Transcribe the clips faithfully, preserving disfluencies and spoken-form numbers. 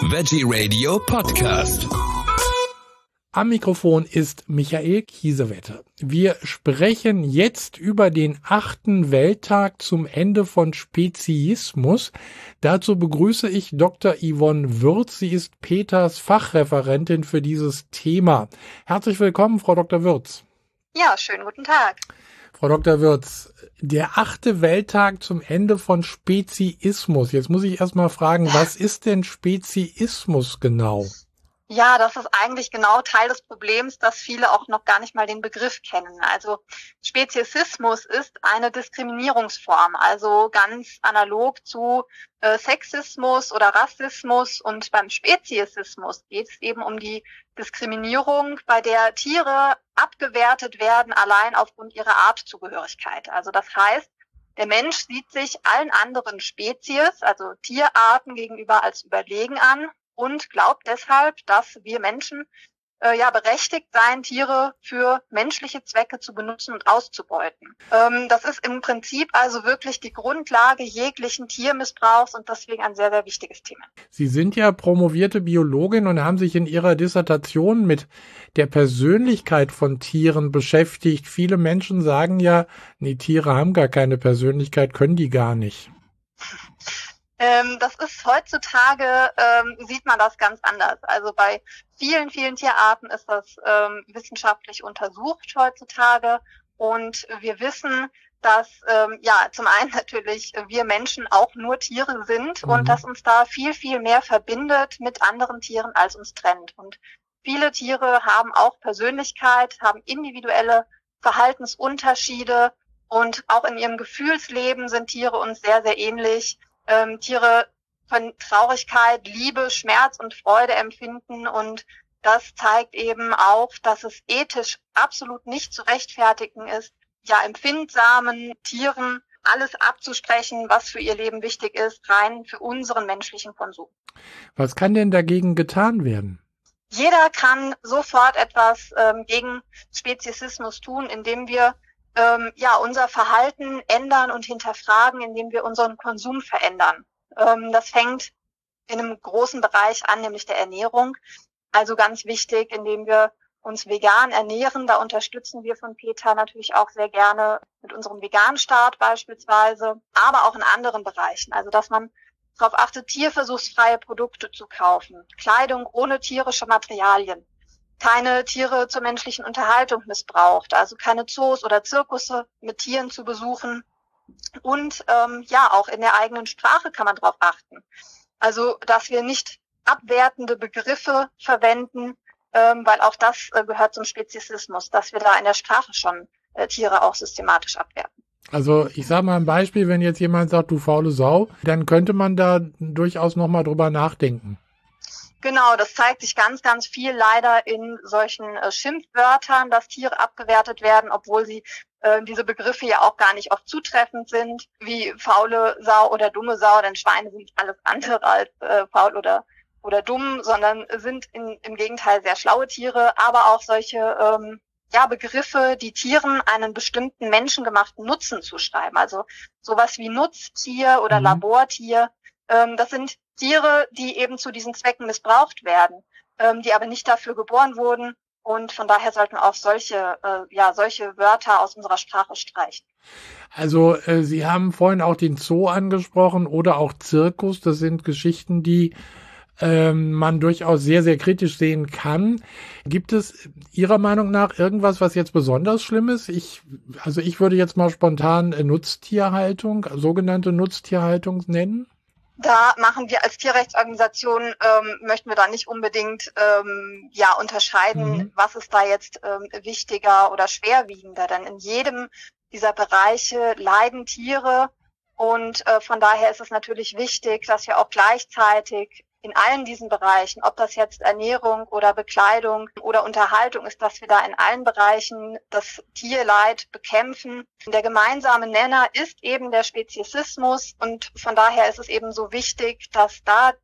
Veggie Radio Podcast. Am Mikrofon ist Michael Kiesewetter. Wir sprechen jetzt über den achten Welttag zum Ende von Speziismus. Dazu begrüße ich Doktor Yvonne Würz. Sie ist Peters Fachreferentin für dieses Thema. Herzlich willkommen, Frau Doktor Würz. Ja, schönen guten Tag. Frau Doktor Würz, der achte Welttag zum Ende von Speziismus. Jetzt muss ich erst mal fragen, was ist denn Speziismus genau? Ja, das ist eigentlich genau Teil des Problems, dass viele auch noch gar nicht mal den Begriff kennen. Also Speziesismus ist eine Diskriminierungsform, also ganz analog zu äh, Sexismus oder Rassismus. Und beim Speziesismus geht es eben um die Diskriminierung, bei der Tiere abgewertet werden, allein aufgrund ihrer Artzugehörigkeit. Also das heißt, der Mensch sieht sich allen anderen Spezies, also Tierarten gegenüber, als überlegen an und glaubt deshalb, dass wir Menschen äh, ja berechtigt seien, Tiere für menschliche Zwecke zu benutzen und auszubeuten. Ähm, das ist im Prinzip also wirklich die Grundlage jeglichen Tiermissbrauchs und deswegen ein sehr, sehr wichtiges Thema. Sie sind ja promovierte Biologin und haben sich in Ihrer Dissertation mit der Persönlichkeit von Tieren beschäftigt. Viele Menschen sagen ja, nee, Tiere haben gar keine Persönlichkeit, können die gar nicht. Ähm, das ist heutzutage, ähm, sieht man das ganz anders. Also bei vielen, vielen Tierarten ist das ähm, wissenschaftlich untersucht heutzutage. Und wir wissen, dass ähm, ja zum einen natürlich wir Menschen auch nur Tiere sind mhm. und dass uns da viel, viel mehr verbindet mit anderen Tieren, als uns trennt. Und viele Tiere haben auch Persönlichkeit, haben individuelle Verhaltensunterschiede und auch in ihrem Gefühlsleben sind Tiere uns sehr, sehr ähnlich. Ähm, Tiere können Traurigkeit, Liebe, Schmerz und Freude empfinden und das zeigt eben auch, dass es ethisch absolut nicht zu rechtfertigen ist, ja empfindsamen Tieren alles abzusprechen, was für ihr Leben wichtig ist, rein für unseren menschlichen Konsum. Was kann denn dagegen getan werden? Jeder kann sofort etwas ähm, gegen Speziesismus tun, indem wir Ähm, ja, unser Verhalten ändern und hinterfragen, indem wir unseren Konsum verändern. Ähm, das fängt in einem großen Bereich an, nämlich der Ernährung. Also ganz wichtig, indem wir uns vegan ernähren. Da unterstützen wir von PETA natürlich auch sehr gerne mit unserem Vegan-Start beispielsweise, aber auch in anderen Bereichen. Also dass man darauf achtet, tierversuchsfreie Produkte zu kaufen, Kleidung ohne tierische Materialien, keine Tiere zur menschlichen Unterhaltung missbraucht, also keine Zoos oder Zirkusse mit Tieren zu besuchen. Und ähm, ja, auch in der eigenen Sprache kann man darauf achten. Also, dass wir nicht abwertende Begriffe verwenden, ähm, weil auch das äh, gehört zum Speziesismus, dass wir da in der Sprache schon äh, Tiere auch systematisch abwerten. Also ich sage mal ein Beispiel, wenn jetzt jemand sagt, du faule Sau, dann könnte man da durchaus nochmal drüber nachdenken. Genau, das zeigt sich ganz, ganz viel leider in solchen äh, Schimpfwörtern, dass Tiere abgewertet werden, obwohl sie äh, diese Begriffe ja auch gar nicht oft zutreffend sind, wie faule Sau oder dumme Sau, denn Schweine sind alles andere als äh, faul oder oder dumm, sondern sind in, im Gegenteil sehr schlaue Tiere, aber auch solche ähm, ja Begriffe, die Tieren einen bestimmten menschengemachten Nutzen zuschreiben, also sowas wie Nutztier oder mhm. Labortier. Das sind Tiere, die eben zu diesen Zwecken missbraucht werden, die aber nicht dafür geboren wurden. Und von daher sollten wir auch solche, ja, solche Wörter aus unserer Sprache streichen. Also äh, Sie haben vorhin auch den Zoo angesprochen oder auch Zirkus. Das sind Geschichten, die ähm, man durchaus sehr, sehr kritisch sehen kann. Gibt es Ihrer Meinung nach irgendwas, was jetzt besonders schlimm ist? Ich, also ich würde jetzt mal spontan äh, Nutztierhaltung, sogenannte Nutztierhaltung nennen. Da machen wir als Tierrechtsorganisation, ähm, möchten wir da nicht unbedingt ähm, ja unterscheiden, mhm. was ist da jetzt ähm, wichtiger oder schwerwiegender. Denn in jedem dieser Bereiche leiden Tiere und äh, von daher ist es natürlich wichtig, dass wir auch gleichzeitig in allen diesen Bereichen, ob das jetzt Ernährung oder Bekleidung oder Unterhaltung ist, dass wir da in allen Bereichen das Tierleid bekämpfen. Der gemeinsame Nenner ist eben der Speziesismus und von daher ist es eben so wichtig, dass da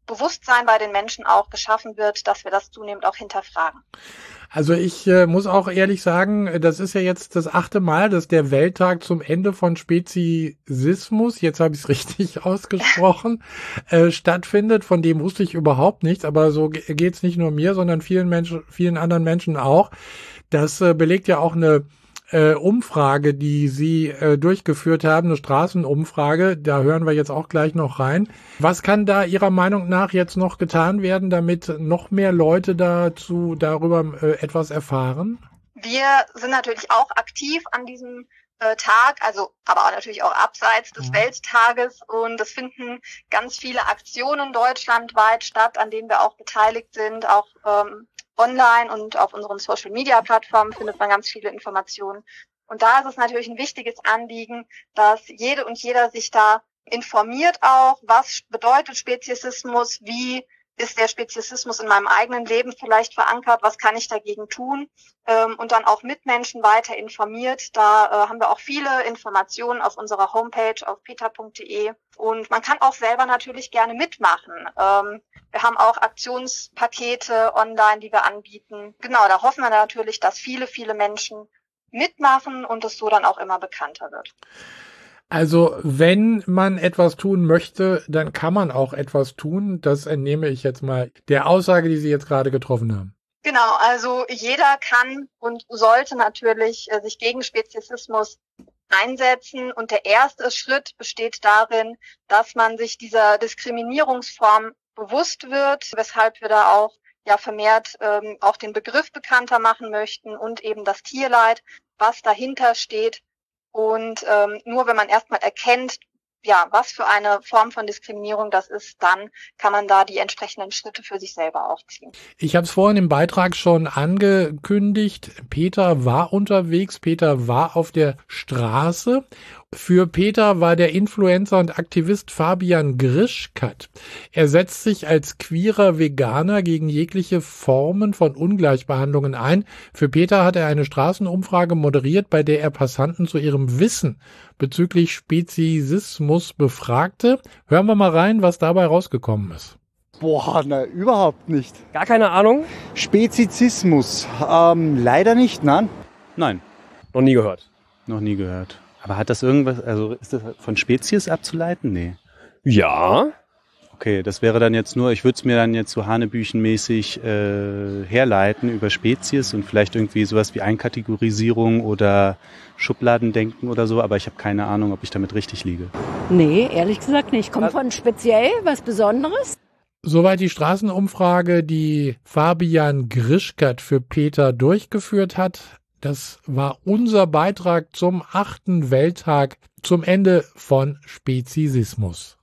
Bewusstsein bei den Menschen auch geschaffen wird, dass wir das zunehmend auch hinterfragen. Also ich äh, muss auch ehrlich sagen, das ist ja jetzt das achte Mal, dass der Welttag zum Ende von Speziesismus, jetzt habe ich es richtig ausgesprochen, äh, stattfindet. Von dem wusste ich überhaupt nichts, aber so ge- geht's nicht nur mir, sondern vielen Menschen, vielen anderen Menschen auch. Das äh, belegt ja auch eine äh, Umfrage, die Sie äh, durchgeführt haben, eine Straßenumfrage. Da hören wir jetzt auch gleich noch rein. Was kann da Ihrer Meinung nach jetzt noch getan werden, damit noch mehr Leute dazu darüber äh, etwas erfahren? Wir sind natürlich auch aktiv an diesem äh, Tag, also aber auch natürlich auch abseits des Mhm. Welttages, und es finden ganz viele Aktionen deutschlandweit statt, an denen wir auch beteiligt sind, auch ähm, online und auf unseren Social-Media-Plattformen findet man ganz viele Informationen. Und da ist es natürlich ein wichtiges Anliegen, dass jede und jeder sich da informiert auch, was bedeutet Speziesismus, wie ist der Speziesismus in meinem eigenen Leben vielleicht verankert, was kann ich dagegen tun, ähm, und dann auch Mitmenschen weiter informiert. Da äh, haben wir auch viele Informationen auf unserer Homepage auf peter punkt de, und man kann auch selber natürlich gerne mitmachen. Ähm, wir haben auch Aktionspakete online, die wir anbieten. Genau, da hoffen wir natürlich, dass viele, viele Menschen mitmachen und es so dann auch immer bekannter wird. Also, wenn man etwas tun möchte, dann kann man auch etwas tun. Das entnehme ich jetzt mal der Aussage, die Sie jetzt gerade getroffen haben. Genau, also jeder kann und sollte natürlich äh, sich gegen Speziesismus einsetzen. Und der erste Schritt besteht darin, dass man sich dieser Diskriminierungsform bewusst wird, weshalb wir da auch ja vermehrt ähm, auch den Begriff bekannter machen möchten und eben das Tierleid, was dahinter steht. Und ähm, nur wenn man erstmal erkennt, ja, was für eine Form von Diskriminierung das ist, dann kann man da die entsprechenden Schritte für sich selber auch ziehen. Ich habe es vorhin im Beitrag schon angekündigt. Peter war unterwegs, Peter war auf der Straße. Für Peter war der Influencer und Aktivist Fabian Grischkat. Er setzt sich als queerer Veganer gegen jegliche Formen von Ungleichbehandlungen ein. Für Peter hat er eine Straßenumfrage moderiert, bei der er Passanten zu ihrem Wissen bezüglich Speziesismus befragte. Hören wir mal rein, was dabei rausgekommen ist. Boah, na, überhaupt nicht. Gar keine Ahnung? Spezizismus, ähm, leider nicht, nein. Nein, Noch nie gehört. noch nie gehört. Aber hat das irgendwas, also ist das von Spezies abzuleiten? Nee. Ja. Okay, das wäre dann jetzt nur, ich würde es mir dann jetzt so hanebüchenmäßig äh, herleiten über Spezies und vielleicht irgendwie sowas wie Einkategorisierung oder Schubladendenken oder so, aber ich habe keine Ahnung, ob ich damit richtig liege. Nee, ehrlich gesagt nicht. Kommt von speziell was Besonderes? Soweit die Straßenumfrage, die Fabian Grischkat für Peter durchgeführt hat. Das war unser Beitrag zum achten Welttag, zum Ende von Speziesismus.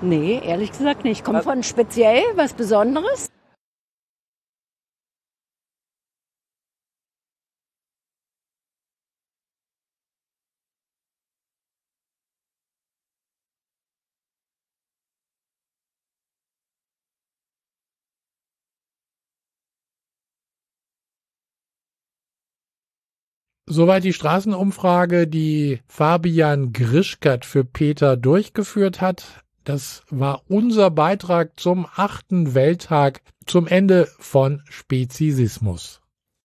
Nee, ehrlich gesagt nicht. Kommt von speziell was Besonderes? Soweit die Straßenumfrage, die Fabian Grischkat für Peter durchgeführt hat. Das war unser Beitrag zum achten Welttag zum Ende von Speziesismus.